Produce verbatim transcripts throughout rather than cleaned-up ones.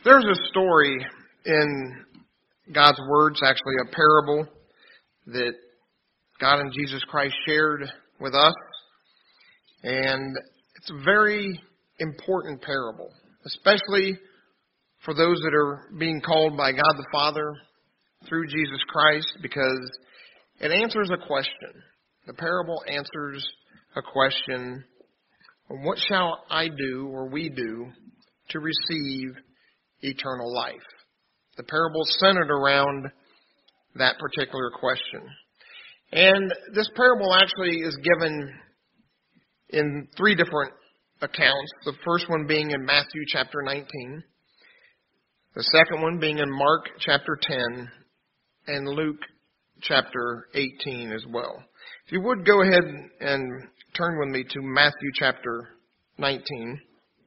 There's a story in God's Word, it's actually a parable that God and Jesus Christ shared with us. And it's a very important parable, especially for those that are being called by God the Father through Jesus Christ, because it answers a question. The parable answers a question: what shall I do or we do to receive eternal life? The parable is centered around that particular question. And this parable actually is given in three different accounts. The first one being in Matthew chapter nineteen. The second one being in Mark chapter ten. And Luke chapter eighteen as well. If you would go ahead and turn with me to Matthew chapter nineteen.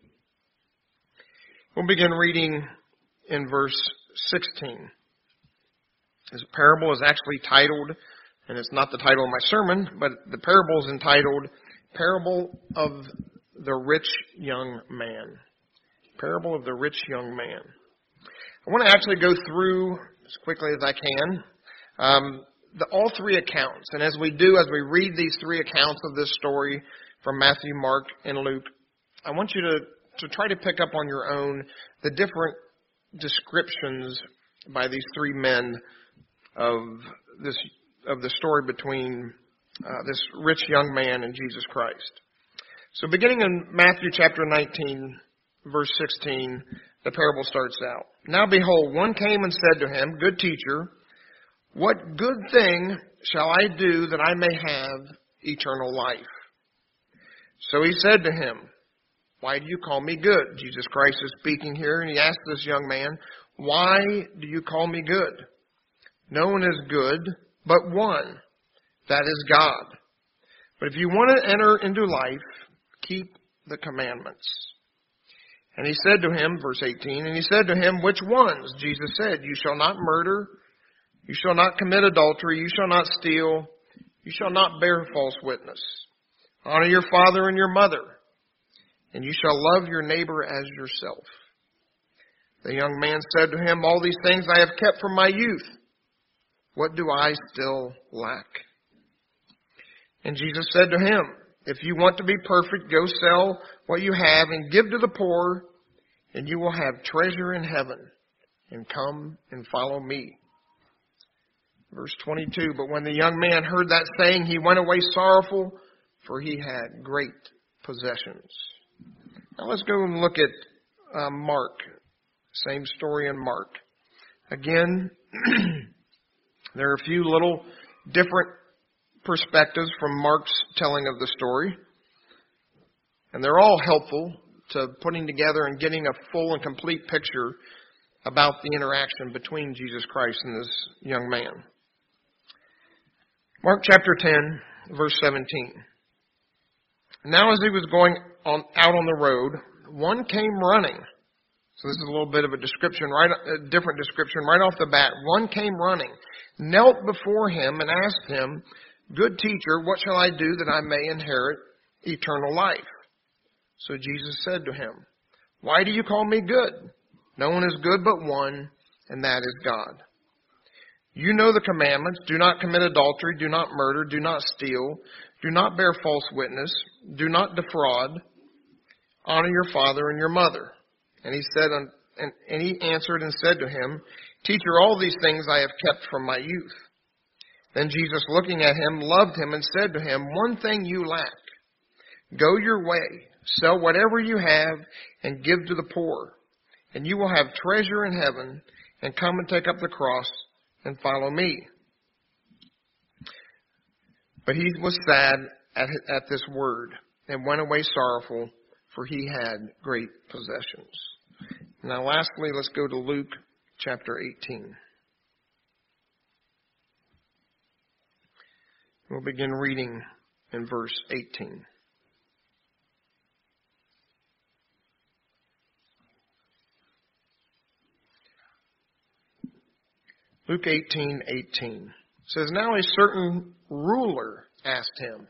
We'll begin reading in verse sixteen. This parable is actually titled, and it's not the title of my sermon, but the parable is entitled, Parable of the Rich Young Man. Parable of the Rich Young Man. I want to actually go through, as quickly as I can, um, the, all three accounts. And as we do, as we read these three accounts of this story from Matthew, Mark, and Luke, I want you to, to try to pick up on your own the different descriptions by these three men of this of the story between uh, this rich young man and Jesus Christ. So beginning in Matthew chapter nineteen, verse sixteen, the parable starts out. Now behold, one came and said to him, Good teacher, what good thing shall I do that I may have eternal life? So he said to him, Why do you call me good? Jesus Christ is speaking here, and he asked this young man, Why do you call me good? No one is good but one, that is God. But if you want to enter into life, keep the commandments. And he said to him, verse eighteen, and he said to him, Which ones? Jesus said, You shall not murder, you shall not commit adultery, you shall not steal, you shall not bear false witness. Honor your father and your mother, and you shall love your neighbor as yourself. The young man said to him, All these things I have kept from my youth. What do I still lack? And Jesus said to him, If you want to be perfect, go sell what you have and give to the poor, and you will have treasure in heaven. And come and follow me. Verse twenty-two, But when the young man heard that saying, he went away sorrowful, for he had great possessions. Now let's go and look at uh, Mark. Same story in Mark. Again, there are a few little different perspectives from Mark's telling of the story. And they're all helpful to putting together and getting a full and complete picture about the interaction between Jesus Christ and this young man. Mark chapter ten, verse seventeen. Now as he was going on out on the road, one came running. So this is a little bit of a description, right, a different description right off the bat. One came running, knelt before him and asked him, Good teacher, what shall I do that I may inherit eternal life? So Jesus said to him, Why do you call me good? No one is good but one, and that is God. You know the commandments. Do not commit adultery. Do not murder. Do not steal. Do not bear false witness. Do not defraud. Honor your father and your mother. And he said, and, and he answered and said to him, Teacher, all these things I have kept from my youth. Then Jesus, looking at him, loved him and said to him, One thing you lack. Go your way, sell whatever you have, and give to the poor, and you will have treasure in heaven, and come and take up the cross and follow me. But he was sad at, at this word, and went away sorrowful, for he had great possessions. Now lastly, let's go to Luke chapter eighteen. We'll begin reading in verse eighteen. Luke eighteen eighteen says, Now a certain ruler asked him.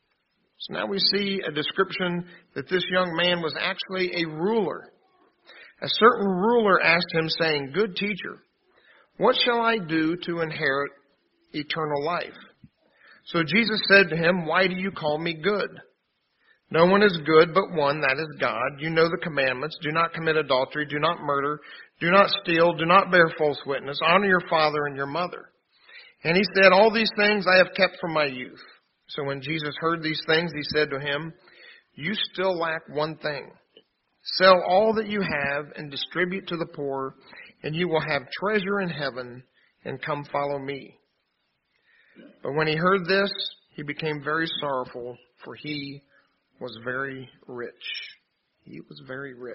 So now we see a description that this young man was actually a ruler. A certain ruler asked him, saying, Good teacher, what shall I do to inherit eternal life? So Jesus said to him, Why do you call me good? No one is good but one, that is God. You know the commandments. Do not commit adultery. Do not murder. Do not steal. Do not bear false witness. Honor your father and your mother. And he said, All these things I have kept from my youth. So when Jesus heard these things, he said to him, You still lack one thing. Sell all that you have and distribute to the poor, and you will have treasure in heaven, and come follow me. But when he heard this, he became very sorrowful, for he was very rich. He was very rich.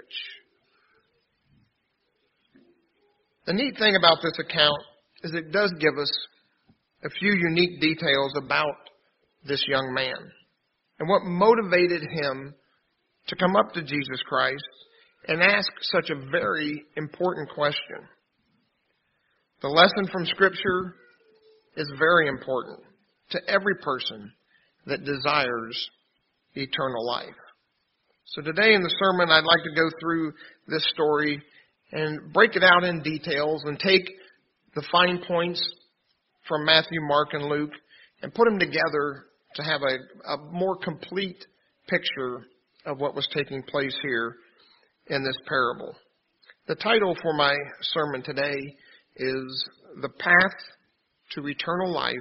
The neat thing about this account is it does give us a few unique details about this young man and what motivated him to come up to Jesus Christ and ask such a very important question. The lesson from Scripture is very important to every person that desires eternal life. So today in the sermon, I'd like to go through this story and break it out in details and take the fine points from Matthew, Mark, and Luke and put them together to have a, a more complete picture of what was taking place here in this parable. The title for my sermon today is The Path to Eternal Life,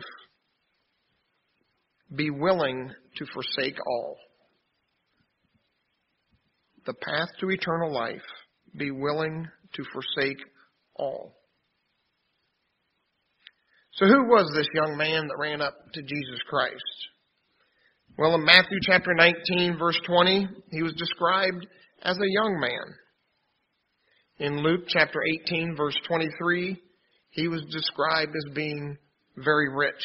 Be Willing to Forsake All. The path to eternal life, be willing to forsake all. So who was this young man that ran up to Jesus Christ? Well, in Matthew chapter nineteen, verse twenty, he was described as a young man. In Luke chapter eighteen, verse twenty-three, he was described as being very rich.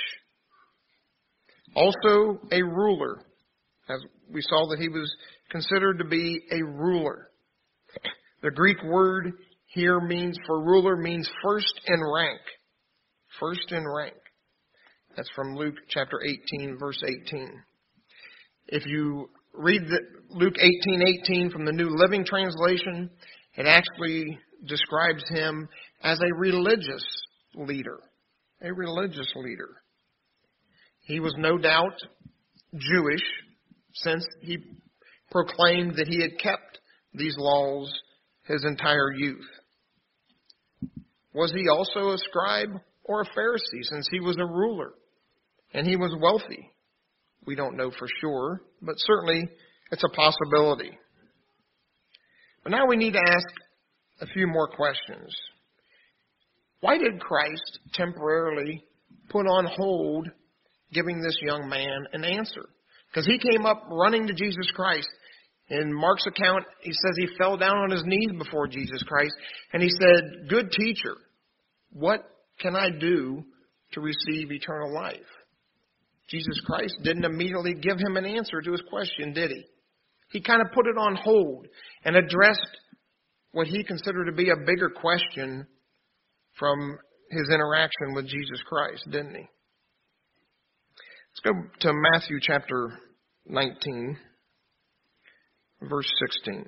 Also a ruler, as we saw that he was considered to be a ruler. The Greek word here means, for ruler, means first in rank. First in rank. That's from Luke chapter eighteen, verse eighteen. If you read the Luke eighteen eighteen from the New Living Translation, it actually describes him as a religious leader. A religious leader. He was no doubt Jewish, since he proclaimed that he had kept these laws his entire youth. Was he also a scribe or a Pharisee, since he was a ruler and he was wealthy? We don't know for sure, but certainly it's a possibility. But now we need to ask a few more questions. Why did Christ temporarily put on hold giving this young man an answer? Because he came up running to Jesus Christ. In Mark's account, he says he fell down on his knees before Jesus Christ, and he said, Good teacher, what can I do to receive eternal life? Jesus Christ didn't immediately give him an answer to his question, did he? He kind of put it on hold and addressed what he considered to be a bigger question from his interaction with Jesus Christ, didn't he? Let's go to Matthew chapter nineteen, verse sixteen.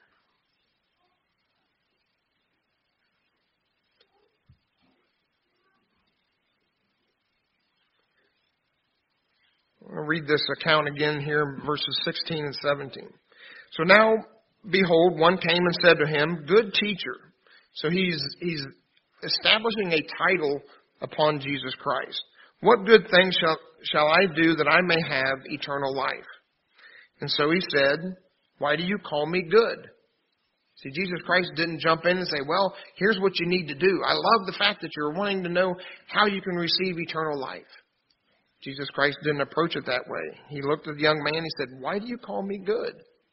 I'll read this account again here, verses sixteen and seventeen. So now, behold, one came and said to him, Good teacher. So he's he's establishing a title upon Jesus Christ. What good thing shall, shall I do that I may have eternal life? And so he said, Why do you call me good? See, Jesus Christ didn't jump in and say, well, here's what you need to do. I love the fact that you're wanting to know how you can receive eternal life. Jesus Christ didn't approach it that way. He looked at the young man and he said, Why do you call me good?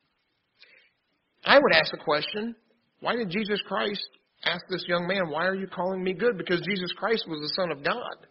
I would ask the question, why did Jesus Christ ask this young man, why are you calling me good? Because Jesus Christ was the Son of God.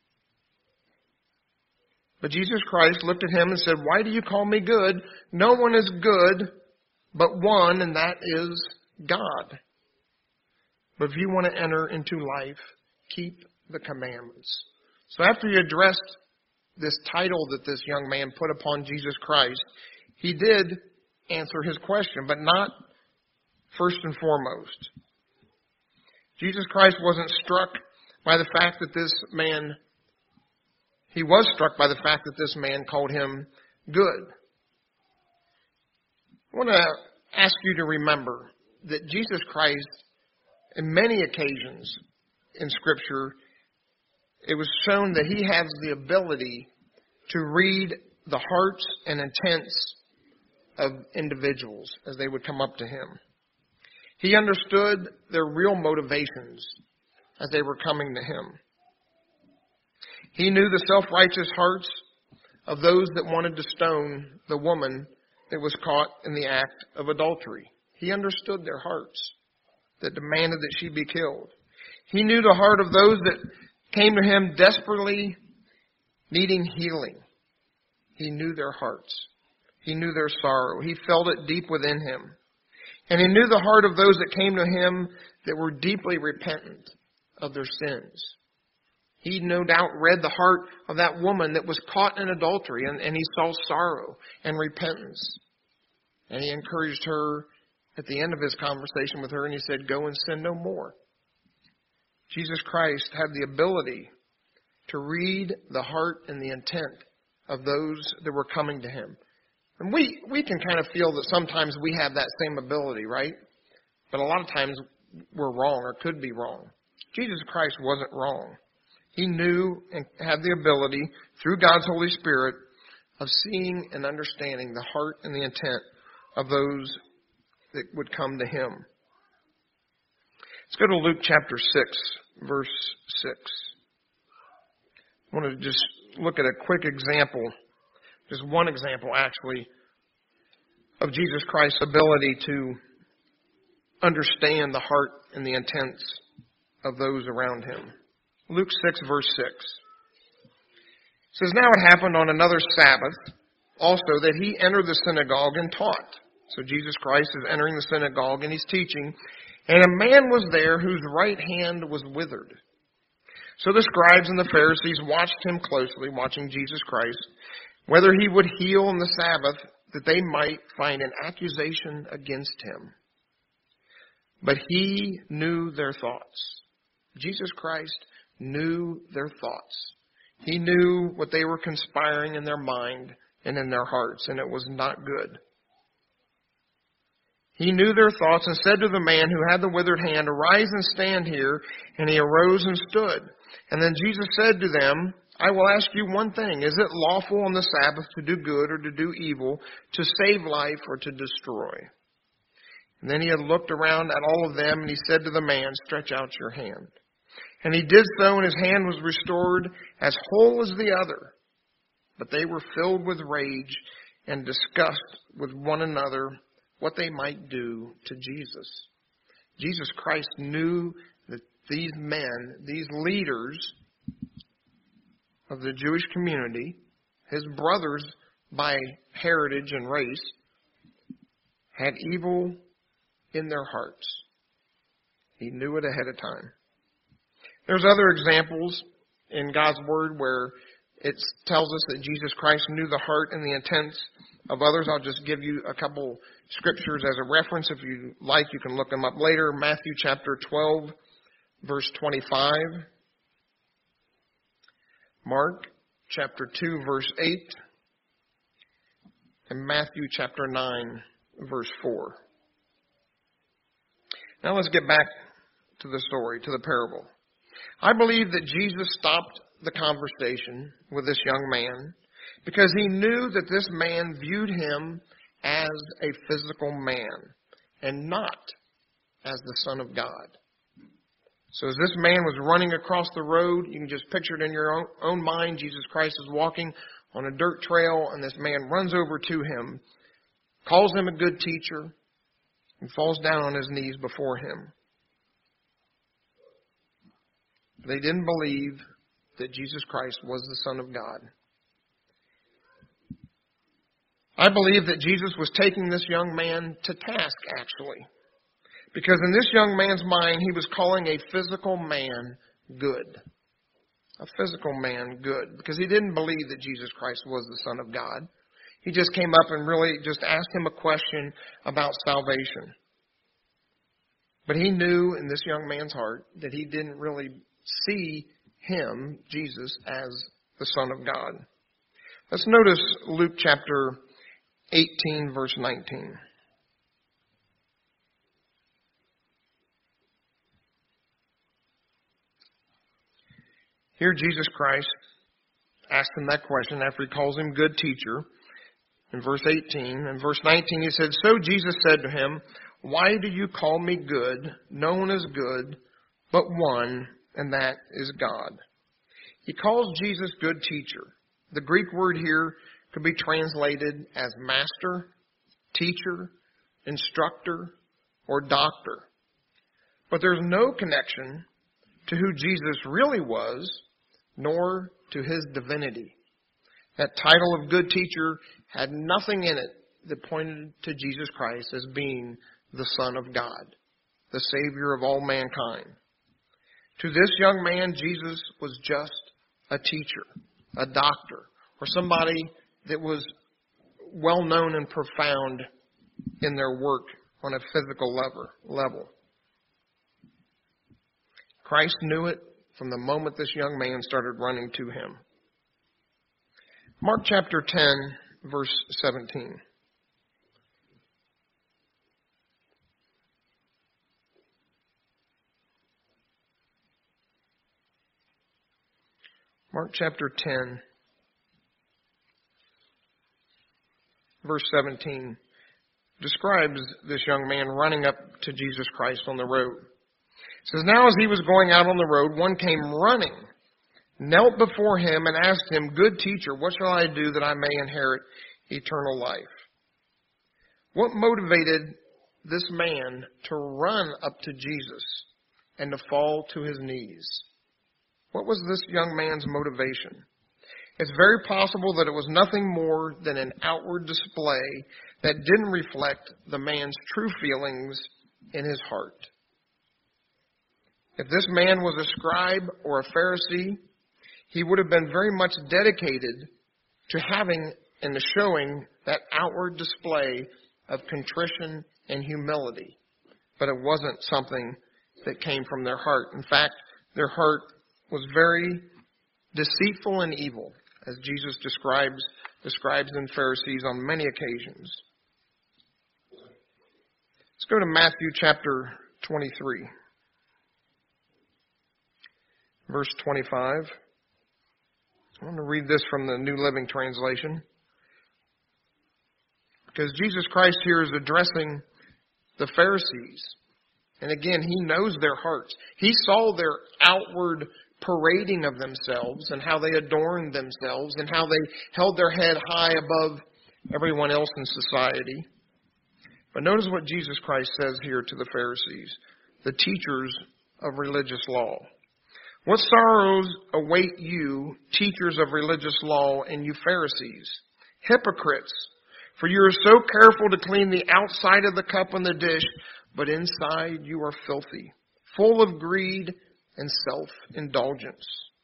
But Jesus Christ looked at him and said, Why do you call me good? No one is good but one, and that is God. But if you want to enter into life, keep the commandments. So after he addressed this title that this young man put upon Jesus Christ, he did answer his question, but not first and foremost. Jesus Christ wasn't struck by the fact that this man, he was struck by the fact that this man called him good. I want to ask you to remember that Jesus Christ, in many occasions in Scripture, it was shown that he has the ability to read the hearts and intents of individuals as they would come up to him. He understood their real motivations as they were coming to him. He knew the self-righteous hearts of those that wanted to stone the woman that was caught in the act of adultery. He understood their hearts that demanded that she be killed. He knew the heart of those that came to him desperately needing healing. He knew their hearts. He knew their sorrow. He felt it deep within him. And he knew the heart of those that came to him that were deeply repentant of their sins. He no doubt read the heart of that woman that was caught in adultery, and, and he saw sorrow and repentance. And he encouraged her at the end of his conversation with her, and he said, "Go and sin no more." Jesus Christ had the ability to read the heart and the intent of those that were coming to him. And we, we can kind of feel that sometimes we have that same ability, right? But a lot of times we're wrong or could be wrong. Jesus Christ wasn't wrong. He knew and had the ability, through God's Holy Spirit, of seeing and understanding the heart and the intent of those that would come to him. Let's go to Luke chapter six, verse six. I want to just look at a quick example, just one example actually, of Jesus Christ's ability to understand the heart and the intents of those around him. Luke six, verse six. It says, "Now it happened on another Sabbath also that he entered the synagogue and taught." So Jesus Christ is entering the synagogue and he's teaching. "And a man was there whose right hand was withered. So the scribes and the Pharisees watched him closely," watching Jesus Christ, "whether he would heal on the Sabbath, that they might find an accusation against him. But he knew their thoughts." Jesus Christ knew their thoughts. He knew what they were conspiring in their mind and in their hearts, and it was not good. He knew their thoughts and said to the man who had the withered hand, "Arise and stand here." And he arose and stood. And then Jesus said to them, "I will ask you one thing. Is it lawful on the Sabbath to do good or to do evil, to save life or to destroy?" And then he had looked around at all of them, and he said to the man, "Stretch out your hand." And he did so, and his hand was restored as whole as the other. But they were filled with rage and discussed with one another what they might do to Jesus. Jesus Christ knew that these men, these leaders of the Jewish community, his brothers by heritage and race, had evil in their hearts. He knew it ahead of time. There's other examples in God's Word where it tells us that Jesus Christ knew the heart and the intents of others. I'll just give you a couple scriptures as a reference. If you like, you can look them up later. Matthew chapter twelve, verse twenty-five. Mark chapter two, verse eight. And Matthew chapter nine, verse four. Now let's get back to the story, to the parable. I believe that Jesus stopped the conversation with this young man because he knew that this man viewed him as a physical man and not as the Son of God. So as this man was running across the road, you can just picture it in your own, own mind. Jesus Christ is walking on a dirt trail, and this man runs over to him, calls him a good teacher, and falls down on his knees before him. They didn't believe that Jesus Christ was the Son of God. I believe that Jesus was taking this young man to task, actually. Because in this young man's mind, he was calling a physical man good. A physical man good. Because he didn't believe that Jesus Christ was the Son of God. He just came up and really just asked him a question about salvation. But he knew in this young man's heart that he didn't really see him, Jesus, as the Son of God. Let's notice Luke chapter eighteen, verse nineteen. Here Jesus Christ asked him that question after he calls him good teacher in verse eighteen. In verse nineteen he said, "So Jesus said to him, 'Why do you call me good? No one is good but one, and that is God.'" He calls Jesus good teacher. The Greek word here could be translated as master, teacher, instructor, or doctor. But there's no connection to who Jesus really was, nor to his divinity. That title of good teacher had nothing in it that pointed to Jesus Christ as being the Son of God, the Savior of all mankind. To this young man, Jesus was just a teacher, a doctor, or somebody that was well known and profound in their work on a physical level. Christ knew it from the moment this young man started running to him. Mark chapter ten, verse seventeen. Mark chapter ten, verse seventeen, describes this young man running up to Jesus Christ on the road. It says, "Now as he was going out on the road, one came running, knelt before him, and asked him, 'Good teacher, what shall I do that I may inherit eternal life?'" What motivated this man to run up to Jesus and to fall to his knees? What was this young man's motivation? It's very possible that it was nothing more than an outward display that didn't reflect the man's true feelings in his heart. If this man was a scribe or a Pharisee, he would have been very much dedicated to having and to showing that outward display of contrition and humility. But it wasn't something that came from their heart. In fact, their heart was very deceitful and evil, as Jesus describes describes in Pharisees on many occasions. Let's go to Matthew chapter twenty-three, verse twenty-five. I want to read this from the New Living Translation, because Jesus Christ here is addressing the Pharisees. And again, he knows their hearts. He saw their outward parading of themselves and how they adorned themselves and how they held their head high above everyone else in society. But notice what Jesus Christ says here to the Pharisees, the teachers of religious law. "What sorrows await you, teachers of religious law, and you Pharisees, hypocrites! For you are so careful to clean the outside of the cup and the dish, but inside you are filthy, full of greed and self-indulgence."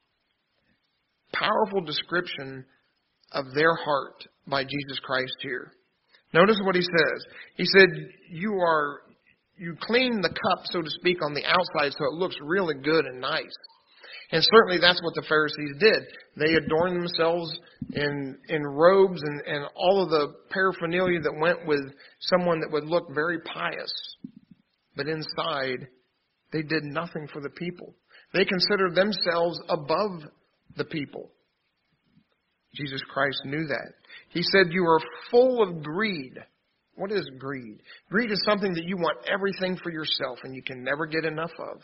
Powerful description of their heart by Jesus Christ here. Notice what he says. He said, you are, you clean the cup, so to speak, on the outside so it looks really good and nice. And certainly that's what the Pharisees did. They adorned themselves in in robes and, and all of the paraphernalia that went with someone that would look very pious. But inside, they did nothing for the people. They considered themselves above the people. Jesus Christ knew that. He said, you are full of greed. What is greed? Greed is something that you want everything for yourself and you can never get enough of.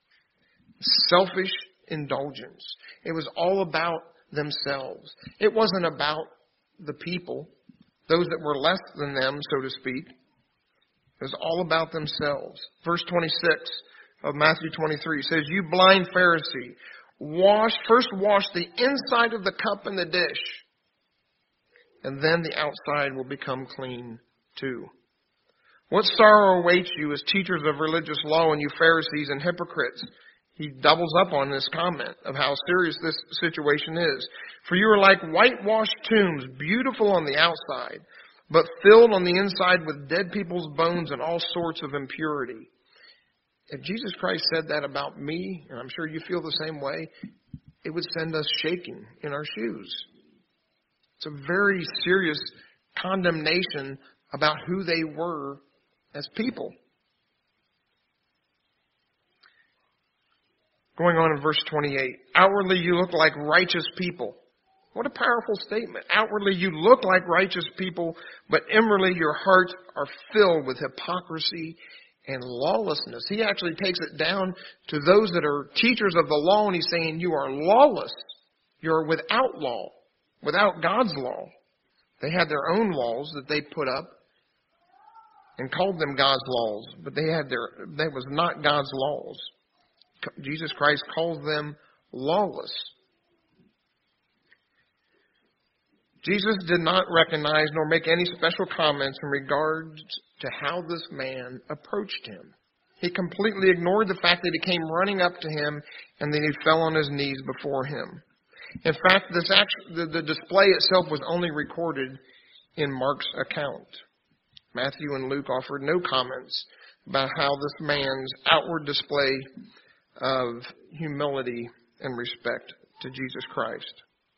Selfish indulgence. It was all about themselves. It wasn't about the people, those that were less than them, so to speak. It was all about themselves. Verse twenty-six of Matthew twenty-three says, "You blind Pharisee, wash first wash the inside of the cup and the dish, and then the outside will become clean too. What sorrow awaits you as teachers of religious law and you Pharisees and hypocrites." He doubles up on this comment of how serious this situation is. "For you are like whitewashed tombs, beautiful on the outside, but filled on the inside with dead people's bones and all sorts of impurity." If Jesus Christ said that about me, and I'm sure you feel the same way, it would send us shaking in our shoes. It's a very serious condemnation about who they were as people. Going on in verse twenty-eight. Outwardly you look like righteous people. What a powerful statement. Outwardly you look like righteous people, but inwardly your hearts are filled with hypocrisy and lawlessness. He actually takes it down to those that are teachers of the law, and he's saying you are lawless. You're without law, without God's law. They had their own laws that they put up and called them God's laws, but they had their, that was not God's laws. Jesus Christ calls them lawless. Jesus did not recognize nor make any special comments in regards to how this man approached him. He completely ignored the fact that he came running up to him and then he fell on his knees before him. In fact, this act, the, the display itself was only recorded in Mark's account. Matthew and Luke offered no comments about how this man's outward display of humility and respect to Jesus Christ.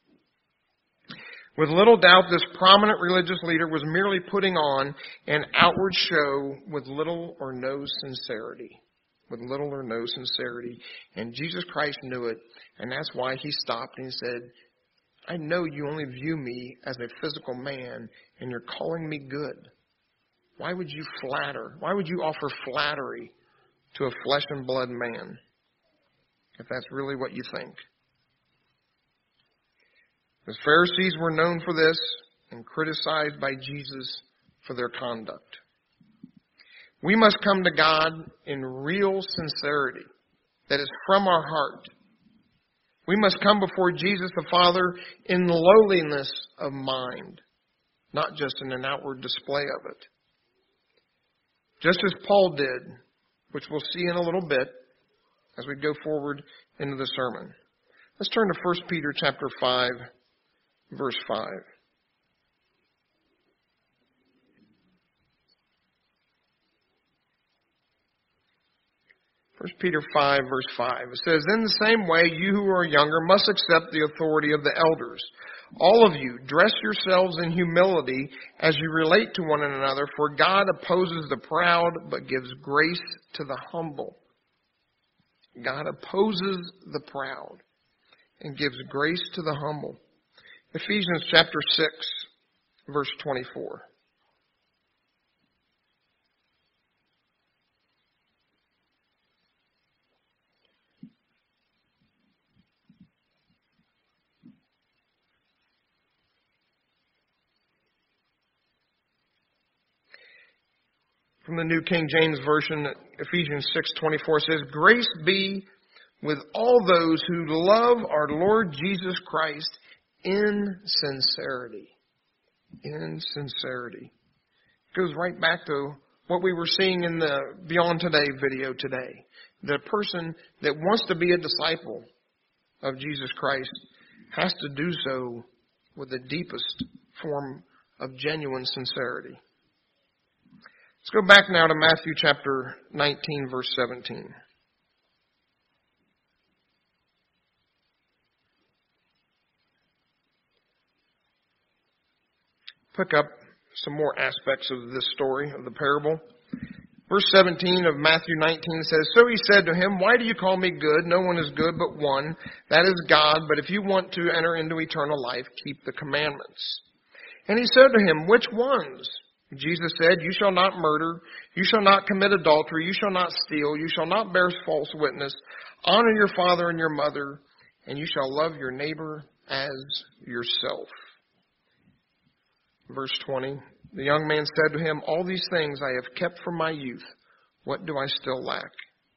With little doubt, this prominent religious leader was merely putting on an outward show with little or no sincerity. With little or no sincerity. And Jesus Christ knew it, and that's why he stopped and he said, I know you only view me as a physical man, and you're calling me good. Why would you flatter? Why would you offer flattery to a flesh and blood man, if that's really what you think? The Pharisees were known for this and criticized by Jesus for their conduct. We must come to God in real sincerity, that is from our heart. We must come before Jesus the Father in lowliness of mind, not just in an outward display of it. Just as Paul did, which we'll see in a little bit as we go forward into the sermon. Let's turn to First Peter chapter five. Verse five. First Peter five, verse five. It says, in the same way, you who are younger must accept the authority of the elders. All of you, dress yourselves in humility as you relate to one another, for God opposes the proud, but gives grace to the humble. God opposes the proud and gives grace to the humble. Ephesians chapter six, verse twenty-four. From the New King James Version, Ephesians six twenty-four says, grace be with all those who love our Lord Jesus Christ in sincerity. In sincerity. It goes right back to what we were seeing in the Beyond Today video today. The person that wants to be a disciple of Jesus Christ has to do so with the deepest form of genuine sincerity. Let's go back now to Matthew chapter nineteen, verse seventeen. Pick up some more aspects of this story, of the parable. Verse seventeen of Matthew nineteen says, so he said to him, why do you call me good? No one is good but one, that is God. But if you want to enter into eternal life, keep the commandments. And he said to him, which ones? Jesus said, you shall not murder, you shall not commit adultery, you shall not steal, you shall not bear false witness, honor your father and your mother, and you shall love your neighbor as yourself. Verse twenty, the young man said to him, all these things I have kept from my youth. What do I still lack?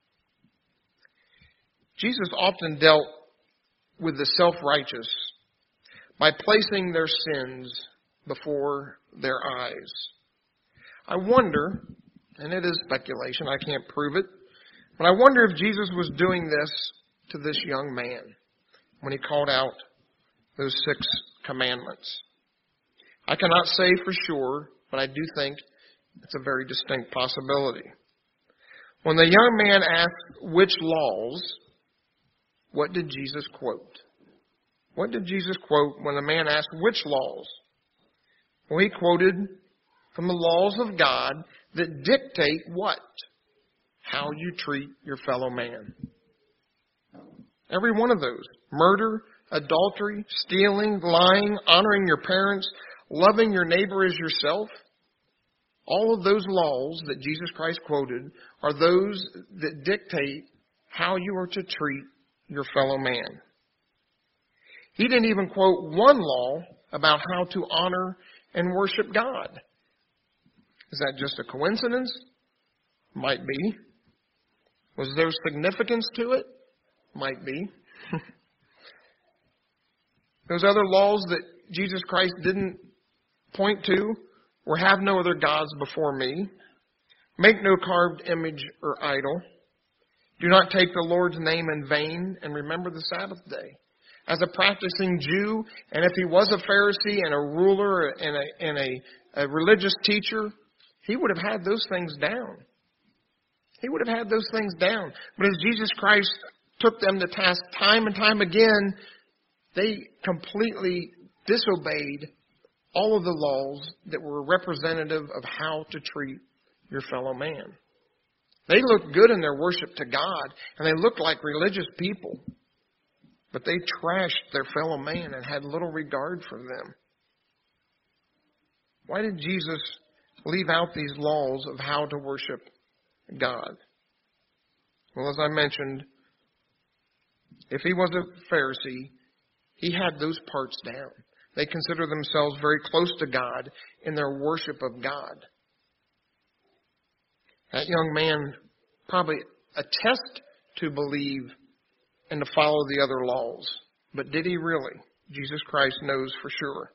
Jesus often dealt with the self-righteous by placing their sins before their eyes. I wonder, and it is speculation, I can't prove it, but I wonder if Jesus was doing this to this young man when he called out those six commandments. I cannot say for sure, but I do think it's a very distinct possibility. When the young man asked which laws, what did Jesus quote? What did Jesus quote when the man asked which laws? Well, he quoted from the laws of God that dictate what? How you treat your fellow man. Every one of those. Murder, adultery, stealing, lying, honoring your parents, loving your neighbor as yourself. All of those laws that Jesus Christ quoted are those that dictate how you are to treat your fellow man. He didn't even quote one law about how to honor and worship God. Is that just a coincidence? Might be. Was there significance to it? Might be. Those other laws that Jesus Christ didn't point to were have no other gods before me. Make no carved image or idol. Do not take the Lord's name in vain, and remember the Sabbath day. As a practicing Jew, and if he was a Pharisee and a ruler and a, and a, a religious teacher, he would have had those things down. He would have had those things down. But as Jesus Christ took them to task time and time again, they completely disobeyed all of the laws that were representative of how to treat your fellow man. They looked good in their worship to God, and they looked like religious people. But they trashed their fellow man and had little regard for them. Why did Jesus leave out these laws of how to worship God? Well, as I mentioned, if he was a Pharisee, he had those parts down. They consider themselves very close to God in their worship of God. That young man probably attested to believe and to follow the other laws. But did he really? Jesus Christ knows for sure.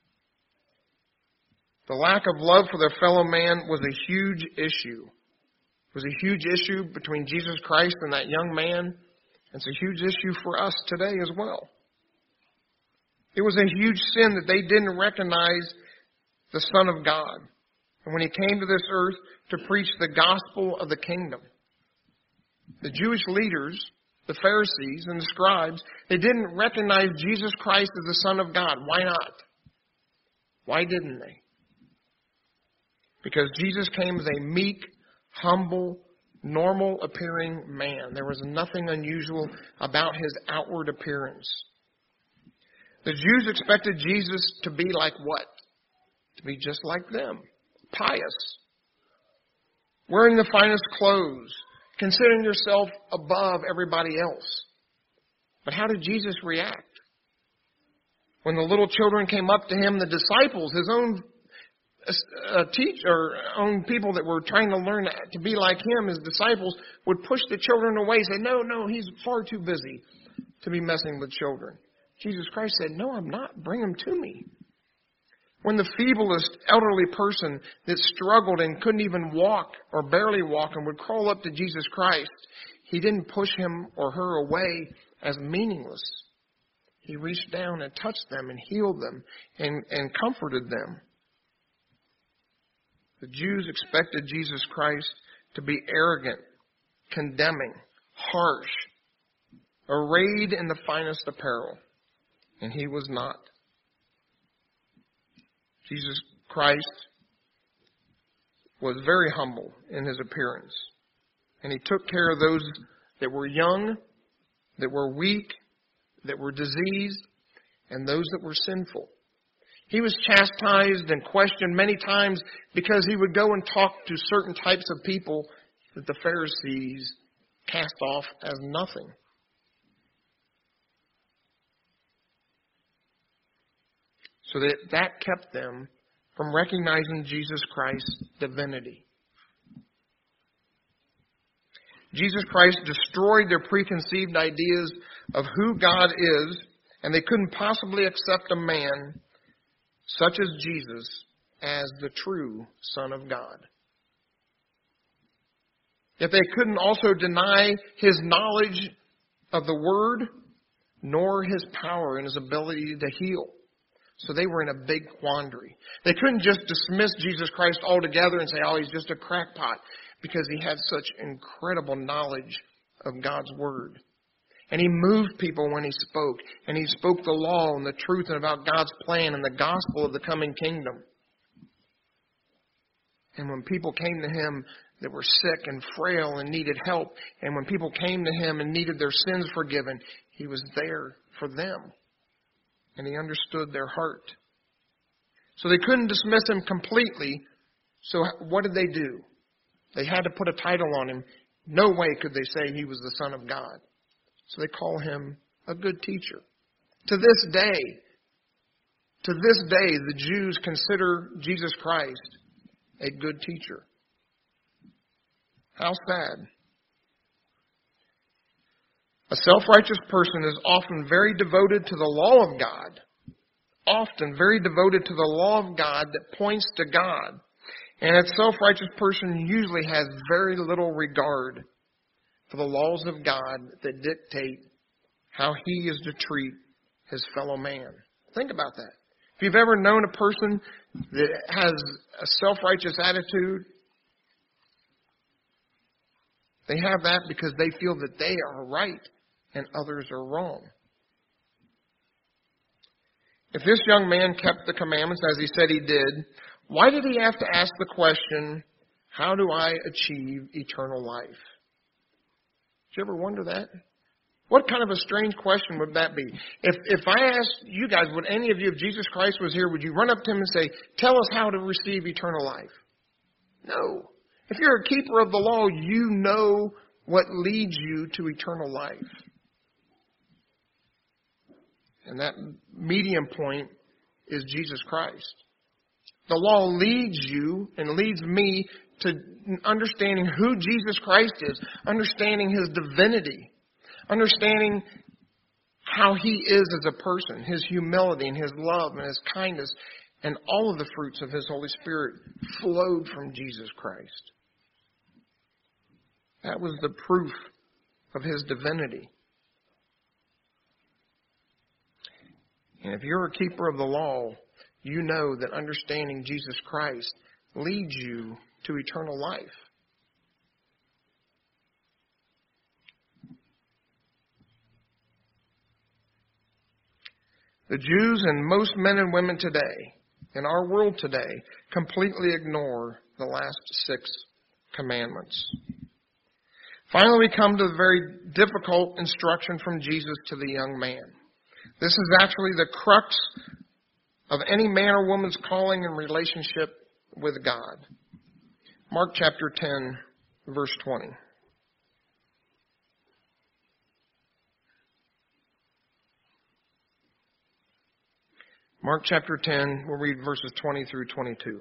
The lack of love for their fellow man was a huge issue. It was a huge issue between Jesus Christ and that young man. It's a huge issue for us today as well. It was a huge sin that they didn't recognize the Son of God. And when he came to this earth to preach the gospel of the kingdom, the Jewish leaders, the Pharisees and the scribes, they didn't recognize Jesus Christ as the Son of God. Why not? Why didn't they? Because Jesus came as a meek, humble, normal appearing man. There was nothing unusual about his outward appearance. The Jews expected Jesus to be like what? To be just like them. Pious. Wearing the finest clothes. Considering yourself above everybody else. But how did Jesus react? When the little children came up to him, the disciples, his own uh, teacher, own people that were trying to learn to be like him, his disciples, would push the children away and say, no, no, he's far too busy to be messing with children. Jesus Christ said, no, I'm not. Bring them to me. When the feeblest elderly person that struggled and couldn't even walk or barely walk and would crawl up to Jesus Christ, he didn't push him or her away as meaningless. He reached down and touched them and healed them and, and comforted them. The Jews expected Jesus Christ to be arrogant, condemning, harsh, arrayed in the finest apparel. And he was not. Jesus Christ was very humble in his appearance. And he took care of those that were young, that were weak, that were diseased, and those that were sinful. He was chastised and questioned many times because he would go and talk to certain types of people that the Pharisees cast off as nothing. So that, that kept them from recognizing Jesus Christ's divinity. Jesus Christ destroyed their preconceived ideas of who God is, and they couldn't possibly accept a man such as Jesus as the true Son of God. Yet they couldn't also deny his knowledge of the Word, nor his power and his ability to heal. So they were in a big quandary. They couldn't just dismiss Jesus Christ altogether and say, oh, he's just a crackpot. because he had such incredible knowledge of God's Word. And he moved people when he spoke. And he spoke the law and the truth and about God's plan and the gospel of the coming kingdom. And when people came to him that were sick and frail and needed help, and when people came to him and needed their sins forgiven, he was there for them. And he understood their heart. So they couldn't dismiss him completely. So what did they do? They had to put a title on him. No way could they say he was the Son of God. So they call him a good teacher. To this day, to this day, the Jews consider Jesus Christ a good teacher. How sad. A self-righteous person is often very devoted to the law of God. Often very devoted to the law of God that points to God. And a self-righteous person usually has very little regard for the laws of God that dictate how he is to treat his fellow man. Think about that. If you've ever known a person that has a self-righteous attitude, they have that because they feel that they are right and others are wrong. If this young man kept the commandments as he said he did, why did he have to ask the question, how do I achieve eternal life? Did you ever wonder that? What kind of a strange question would that be? If if I asked you guys, would any of you, if Jesus Christ was here, would you run up to him and say, tell us how to receive eternal life? No. If you're a keeper of the law, you know what leads you to eternal life. And that medium point is Jesus Christ. The law leads you and leads me to understanding who Jesus Christ is, understanding his divinity, understanding how he is as a person, his humility and his love and his kindness, and all of the fruits of his Holy Spirit flowed from Jesus Christ. That was the proof of his divinity. And if you're a keeper of the law, you know that understanding Jesus Christ leads you to eternal life. The Jews and most men and women today, in our world today, completely ignore the last six commandments. Finally, we come to the very difficult instruction from Jesus to the young man. This is actually the crux of any man or woman's calling and relationship with God. Mark chapter ten, verse twenty. Mark chapter ten, we'll read verses twenty through twenty-two.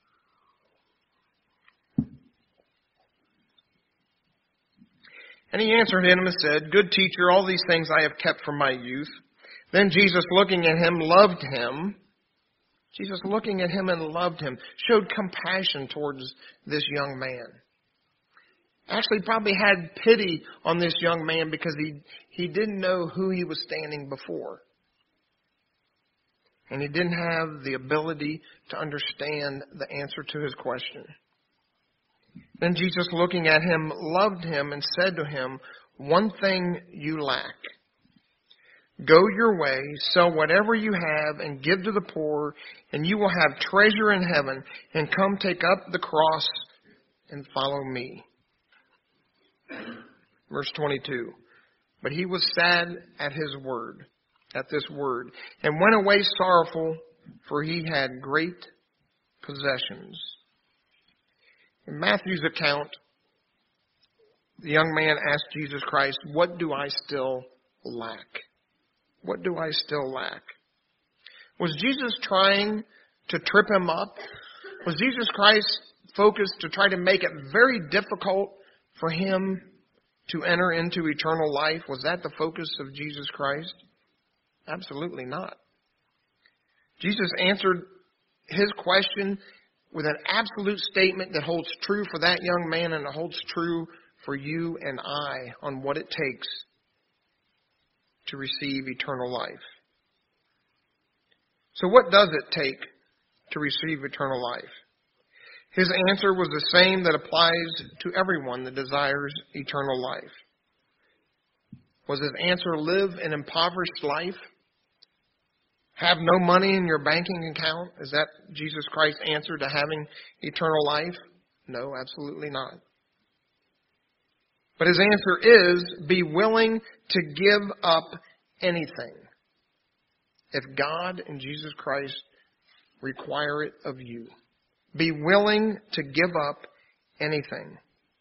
And he answered him and said, Good teacher, all these things I have kept from my youth. Then Jesus, looking at him, loved him. Jesus, looking at him and loved him, showed compassion towards this young man. Actually, probably had pity on this young man because he, he didn't know who he was standing before. And he didn't have the ability to understand the answer to his question. Then Jesus, looking at him, loved him and said to him, One thing you lack. Go your way, sell whatever you have, and give to the poor, and you will have treasure in heaven, and come take up the cross and follow me. Verse twenty-two. But he was sad at his word, at this word, and went away sorrowful, for he had great possessions. In Matthew's account, the young man asked Jesus Christ, What do I still lack? What do I still lack? Was Jesus trying to trip him up? Was Jesus Christ focused to try to make it very difficult for him to enter into eternal life? Was that the focus of Jesus Christ? Absolutely not. Jesus answered his question with an absolute statement that holds true for that young man and it holds true for you and I on what it takes to receive eternal life. So what does it take to receive eternal life? His answer was the same that applies to everyone that desires eternal life. Was his answer live an impoverished life? Have no money in your banking account? Is that Jesus Christ's answer to having eternal life? No, absolutely not. But his answer is, be willing to give up anything if God and Jesus Christ require it of you. Be willing to give up anything.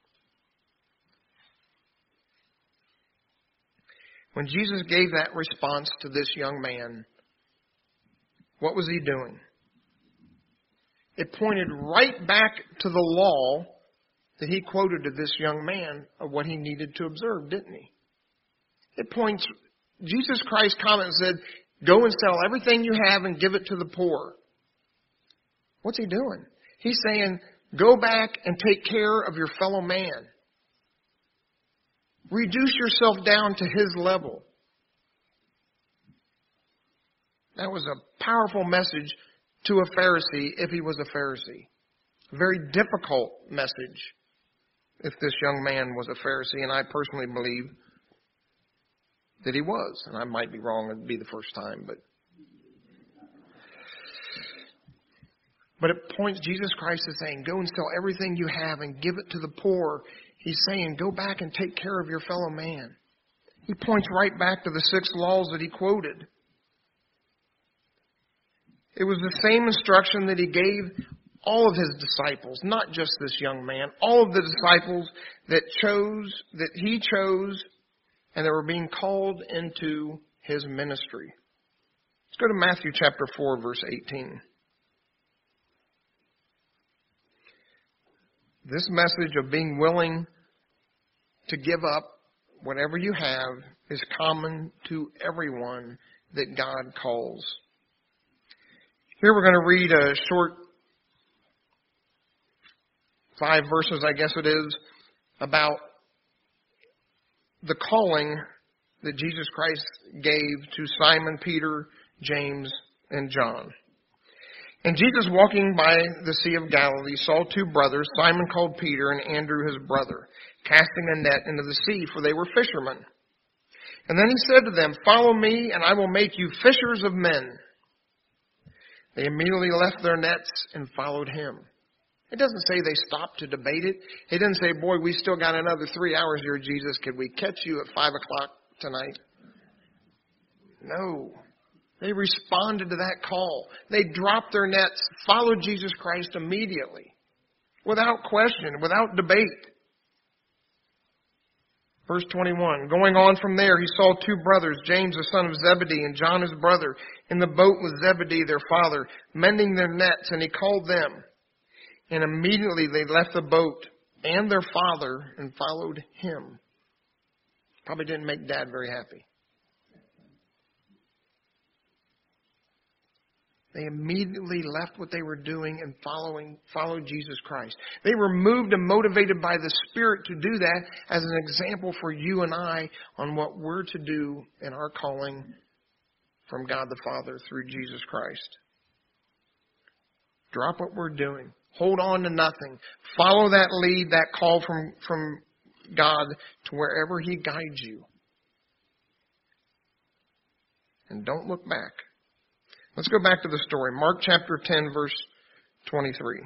When Jesus gave that response to this young man, what was he doing? It pointed right back to the law that he quoted to this young man of what he needed to observe, didn't he? It points, Jesus Christ's comment said, go and sell everything you have and give it to the poor. What's he doing? He's saying, go back and take care of your fellow man. Reduce yourself down to his level. That was a powerful message to a Pharisee if he was a Pharisee. A very difficult message if this young man was a Pharisee, and I personally believe that he was. And I might be wrong, it'd be the first time, but But it points, Jesus Christ is saying, go and sell everything you have and give it to the poor. He's saying, go back and take care of your fellow man. He points right back to the six laws that he quoted. It was the same instruction that he gave all of his disciples, not just this young man, all of the disciples that chose, that he chose, and that were being called into his ministry. Let's go to Matthew chapter four, verse eighteen. This message of being willing to give up whatever you have is common to everyone that God calls. Here we're going to read a short five verses, I guess it is, about the calling that Jesus Christ gave to Simon, Peter, James, and John. And Jesus, walking by the Sea of Galilee, saw two brothers, Simon called Peter and Andrew his brother, casting a net into the sea, for they were fishermen. And then he said to them, follow me, and I will make you fishers of men. They immediately left their nets and followed him. It doesn't say they stopped to debate it. It didn't say, boy, we still got another three hours here, Jesus. Could we catch you at five o'clock tonight? No. They responded to that call. They dropped their nets, followed Jesus Christ immediately, without question, without debate. Verse twenty-one, going on from there, he saw two brothers, James the son of Zebedee and John his brother, in the boat with Zebedee their father, mending their nets, and he called them. And immediately they left the boat and their father and followed him. Probably didn't make Dad very happy. They immediately left what they were doing and following, followed Jesus Christ. They were moved and motivated by the Spirit to do that as an example for you and I on what we're to do in our calling from God the Father through Jesus Christ. Drop what we're doing. Hold on to nothing. Follow that lead, that call from, from God to wherever He guides you. And don't look back. Let's go back to the story. Mark chapter ten, verse twenty-three.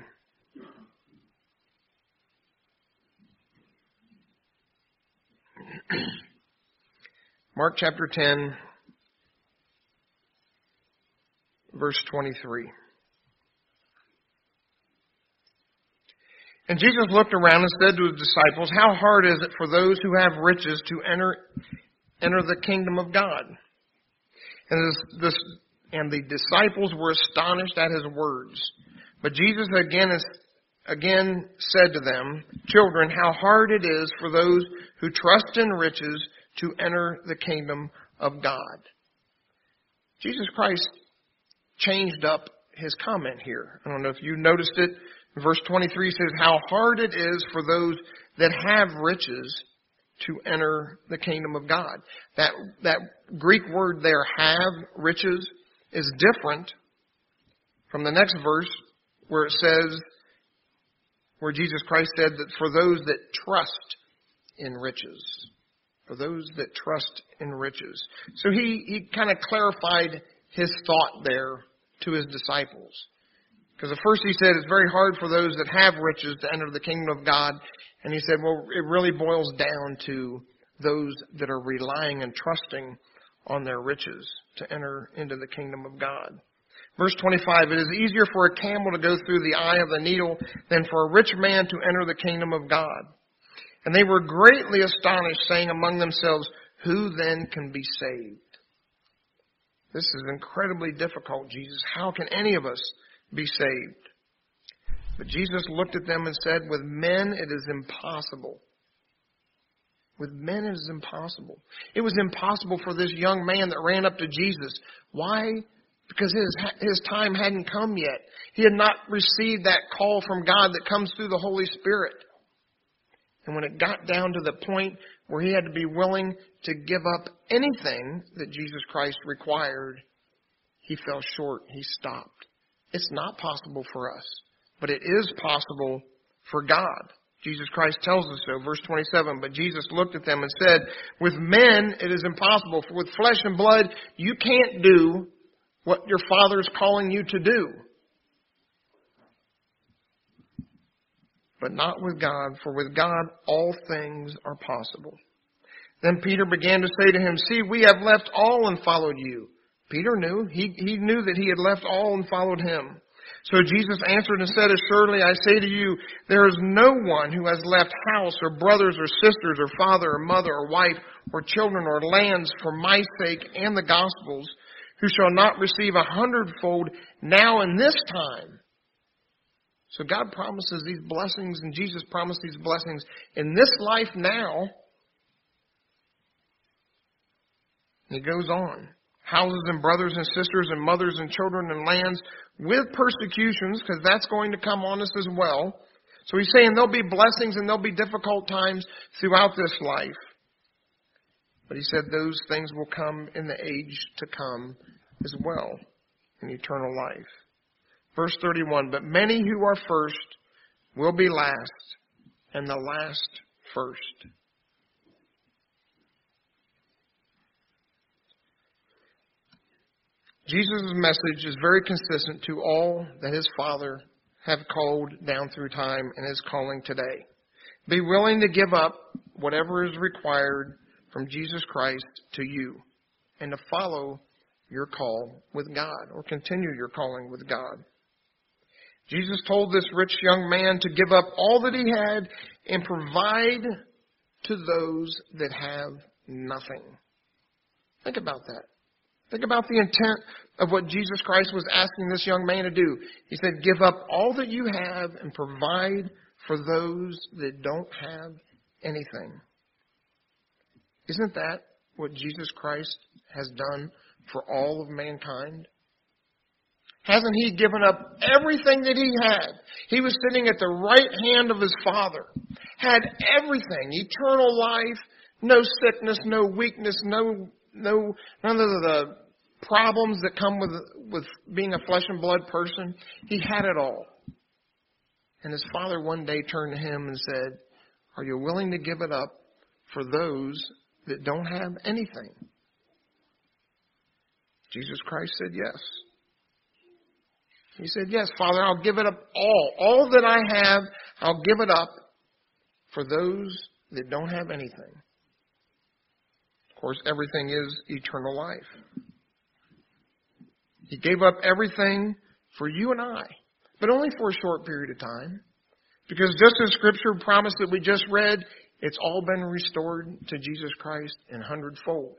Mark chapter ten, verse twenty-three. And Jesus looked around and said to his disciples, how hard is it for those who have riches to enter enter the kingdom of God? And this, this And the disciples were astonished at his words. But Jesus again, again said to them, children, how hard it is for those who trust in riches to enter the kingdom of God. Jesus Christ changed up his comment here. I don't know if you noticed it. Verse twenty-three says, how hard it is for those that have riches to enter the kingdom of God. That, that Greek word there, have, riches, is different from the next verse where it says where Jesus Christ said that for those that trust in riches, for those that trust in riches. So he, he kind of clarified his thought there to his disciples. Because at first he said it's very hard for those that have riches to enter the kingdom of God. And he said, well, it really boils down to those that are relying and trusting on their riches to enter into the kingdom of God. Verse twenty-five, it is easier for a camel to go through the eye of the needle than for a rich man to enter the kingdom of God. And they were greatly astonished, saying among themselves, who then can be saved? This is incredibly difficult, Jesus. How can any of us be saved? But Jesus looked at them and said, with men it is impossible. With men it is impossible. It was impossible for this young man that ran up to Jesus. Why? Because his, his time hadn't come yet. He had not received that call from God that comes through the Holy Spirit. And when it got down to the point where he had to be willing to give up anything that Jesus Christ required, he fell short. He stopped. It's not possible for us, but it is possible for God. Jesus Christ tells us so. Verse twenty-seven, but Jesus looked at them and said, with men it is impossible, for with flesh and blood you can't do what your Father is calling you to do. But not with God, for with God all things are possible. Then Peter began to say to him, see, we have left all and followed you. Peter knew. He, he knew that he had left all and followed him. So Jesus answered and said, assuredly I say to you, there is no one who has left house or brothers or sisters or father or mother or wife or children or lands for my sake and the gospel's, who shall not receive a hundredfold now in this time. So God promises these blessings, and Jesus promised these blessings in this life now. He goes on. Houses and brothers and sisters and mothers and children and lands with persecutions, because that's going to come on us as well. So he's saying there'll be blessings and there'll be difficult times throughout this life. But he said those things will come in the age to come as well, in eternal life. Verse thirty-one, but many who are first will be last, and the last first. Jesus' message is very consistent to all that his Father have called down through time and is calling today. Be willing to give up whatever is required from Jesus Christ to you and to follow your call with God, or continue your calling with God. Jesus told this rich young man to give up all that he had and provide to those that have nothing. Think about that. Think about the intent of what Jesus Christ was asking this young man to do. He said, give up all that you have and provide for those that don't have anything. Isn't that what Jesus Christ has done for all of mankind? Hasn't he given up everything that he had? He was sitting at the right hand of his Father, had everything, eternal life, no sickness, no weakness, no no none of the problems that come with with being a flesh and blood person. He had it all. And his Father one day turned to him and said, are you willing to give it up for those that don't have anything? Jesus Christ said yes. He said, yes, Father, I'll give it up all. All that I have, I'll give it up for those that don't have anything. Of course, everything is eternal life. He gave up everything for you and I, but only for a short period of time. Because just as Scripture promised that we just read, it's all been restored to Jesus Christ in hundredfold.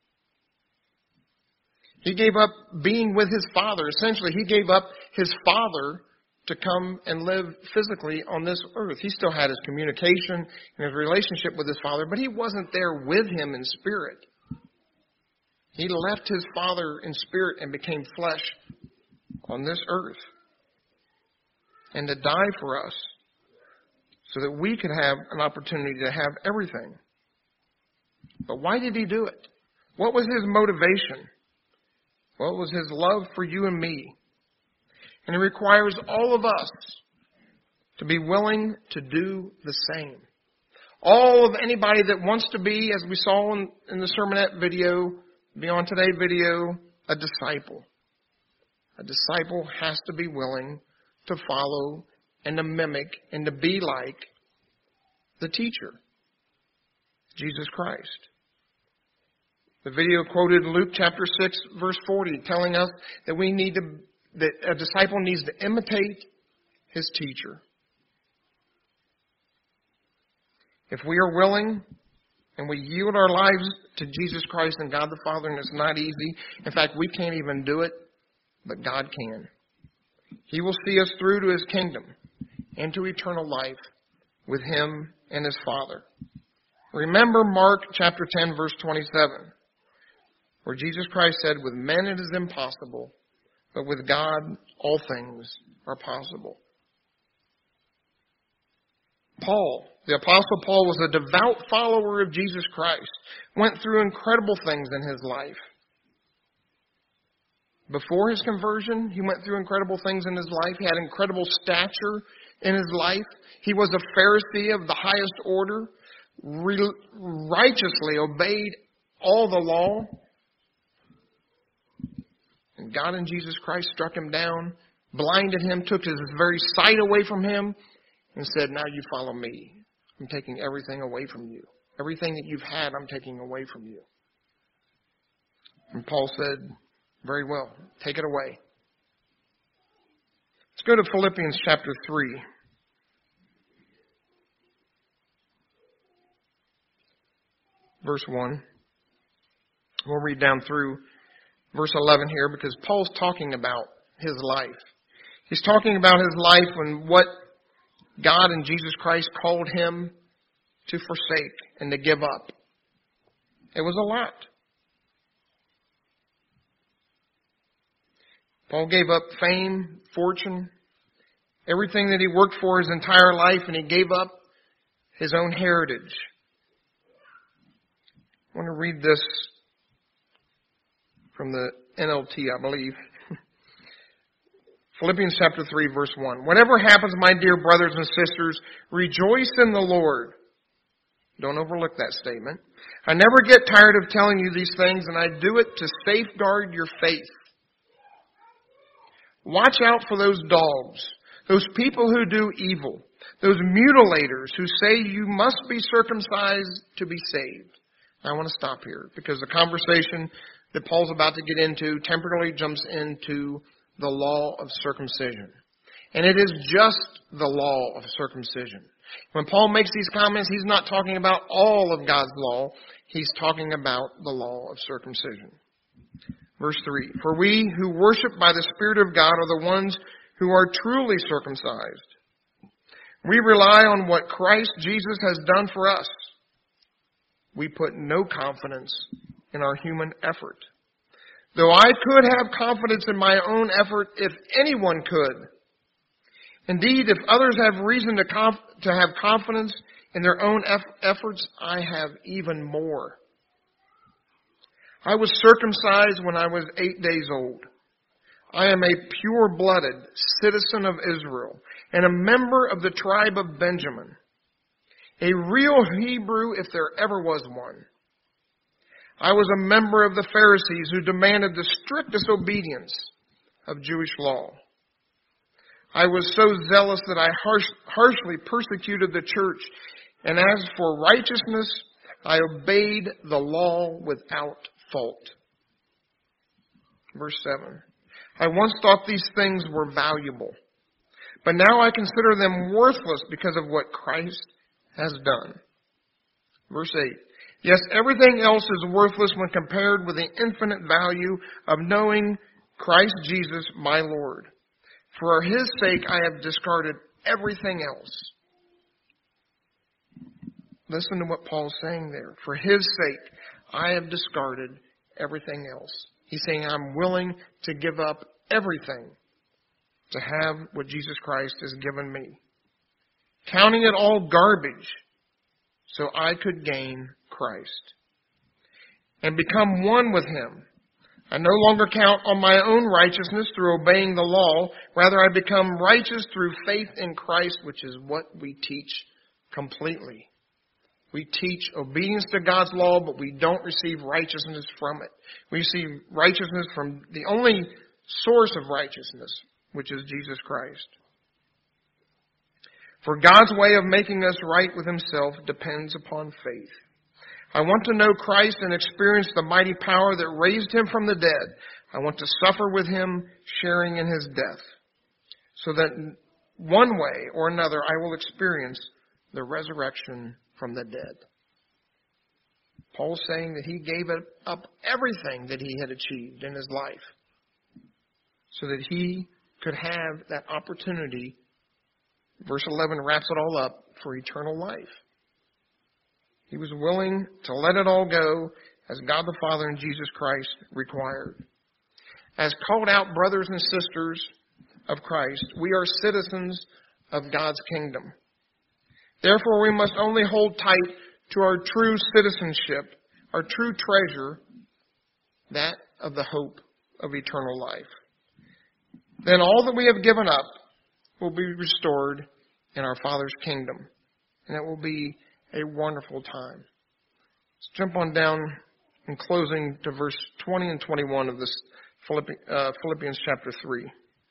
He gave up being with his Father. Essentially, he gave up his Father to come and live physically on this earth. He still had his communication and his relationship with his Father, but he wasn't there with him in spirit. He left his Father in spirit and became flesh on this earth. And to die for us so that we could have an opportunity to have everything. But why did he do it? What was his motivation? Well, it was his love for you and me. And it requires all of us to be willing to do the same. All of anybody that wants to be, as we saw in, in the sermonette video, be on today's video, a disciple. A disciple has to be willing to follow and to mimic and to be like the teacher, Jesus Christ. The video quoted Luke chapter six, verse forty, telling us that we need to, that a disciple needs to imitate his teacher. If we are willing and we yield our lives to Jesus Christ and God the Father, and it's not easy. In fact, we can't even do it, but God can. He will see us through to his kingdom and to eternal life with him and his Father. Remember Mark chapter ten, verse twenty-seven, where Jesus Christ said, with men it is impossible, but with God all things are possible. Paul, the Apostle Paul, was a devout follower of Jesus Christ, went through incredible things in his life. Before his conversion, he went through incredible things in his life. He had incredible stature in his life. He was a Pharisee of the highest order, re- righteously obeyed all the law. And God and Jesus Christ struck him down, blinded him, took his very sight away from him, and said, now you follow me. I'm taking everything away from you. Everything that you've had, I'm taking away from you. And Paul said, very well, take it away. Let's go to Philippians chapter three. Verse one. We'll read down through verse eleven here because Paul's talking about his life. He's talking about his life and what God and Jesus Christ called him to forsake and to give up. It was a lot. Paul gave up fame, fortune, everything that he worked for his entire life, and he gave up his own heritage. I want to read this from the N L T, I believe. Philippians chapter three, verse one. Whatever happens, my dear brothers and sisters, rejoice in the Lord. Don't overlook that statement. I never get tired of telling you these things, and I do it to safeguard your faith. Watch out for those dogs, those people who do evil, those mutilators who say you must be circumcised to be saved. I want to stop here because the conversation that Paul's about to get into temporarily jumps into the law of circumcision. And it is just the law of circumcision. When Paul makes these comments, he's not talking about all of God's law. He's talking about the law of circumcision. Verse three, for we who worship by the Spirit of God are the ones who are truly circumcised. We rely on what Christ Jesus has done for us. We put no confidence in our human effort. Though I could have confidence in my own effort if anyone could. Indeed, if others have reason to, conf- to have confidence in their own eff- efforts, I have even more. I was circumcised when I was eight days old. I am a pure-blooded citizen of Israel and a member of the tribe of Benjamin. A real Hebrew if there ever was one. I was a member of the Pharisees who demanded the strictest obedience of Jewish law. I was so zealous that I harsh, harshly persecuted the church, and as for righteousness, I obeyed the law without fault. Verse seven. I once thought these things were valuable, but now I consider them worthless because of what Christ has done. Verse eight. Yes, everything else is worthless when compared with the infinite value of knowing Christ Jesus, my Lord. For his sake, I have discarded everything else. Listen to what Paul's saying there. For his sake, I have discarded everything else. He's saying, I'm willing to give up everything to have what Jesus Christ has given me. Counting it all garbage so I could gain Christ and become one with him, I no longer count on my own righteousness through obeying the law. Rather, I become righteous through faith in Christ, which is what we teach completely. We teach obedience to God's law, but we don't receive righteousness from it. We receive righteousness from the only source of righteousness, which is Jesus Christ. For God's way of making us right with himself depends upon faith. I want to know Christ and experience the mighty power that raised him from the dead. I want to suffer with him, sharing in his death, so that one way or another I will experience the resurrection from the dead. Paul's saying that he gave up everything that he had achieved in his life so that he could have that opportunity. Verse eleven wraps it all up for eternal life. He was willing to let it all go as God the Father and Jesus Christ required. As called out brothers and sisters of Christ, we are citizens of God's kingdom. Therefore, we must only hold tight to our true citizenship, our true treasure, that of the hope of eternal life. Then all that we have given up will be restored in our Father's kingdom, and it will be a wonderful time. Let's jump on down in closing to verse twenty and twenty-one of this Philippians, uh, Philippians chapter three.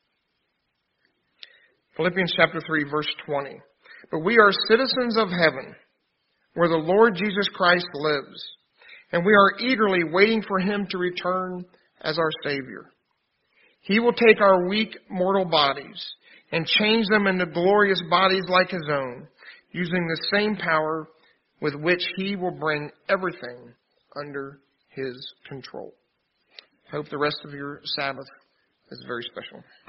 Philippians chapter three, verse twenty. But we are citizens of heaven, where the Lord Jesus Christ lives, and we are eagerly waiting for him to return as our Savior. He will take our weak mortal bodies and change them into glorious bodies like his own, using the same power with which he will bring everything under his control. I hope the rest of your Sabbath is very special.